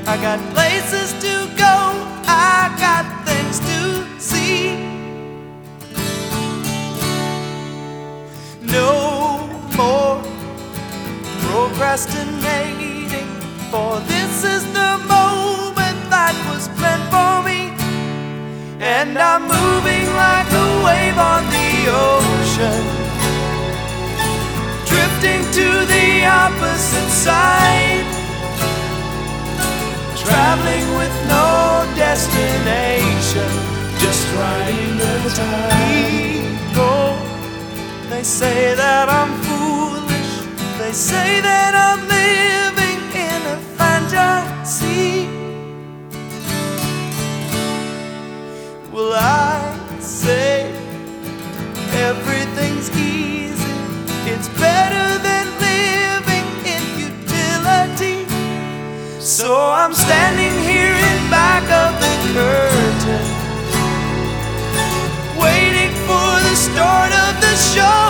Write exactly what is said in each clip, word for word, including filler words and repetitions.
I got places to go, I got things to see. No more procrastinating, for this is the moment that was meant for me. And I'm moving like a wave on the ocean, drifting to the opposite side, traveling with no destination, just riding the tide. People, they say that I'm foolish, they say that I'm living in a fantasy. Well, I say everything's easy, it's better than living in futility. So I'm standing here in back of the curtain, waiting for the start of the show,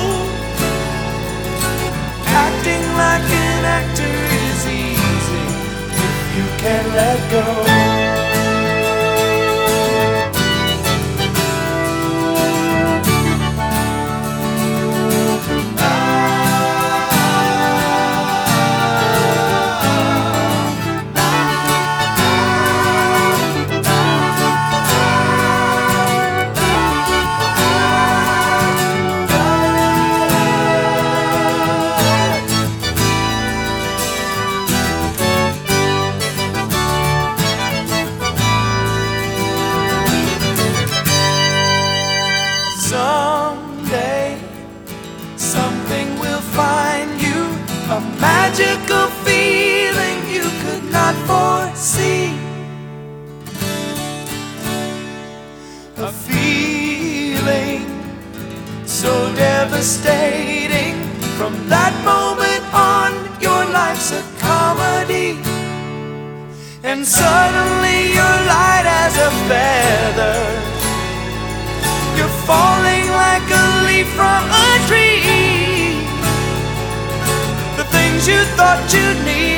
acting like an actor is easy if you can let go. Someday, something will find you, a magical feeling you could not foresee. A feeling so devastating, from that moment on your life's a comedy. And suddenly you're light as a feather, you're falling like a leaf from a tree. The things you thought you'd need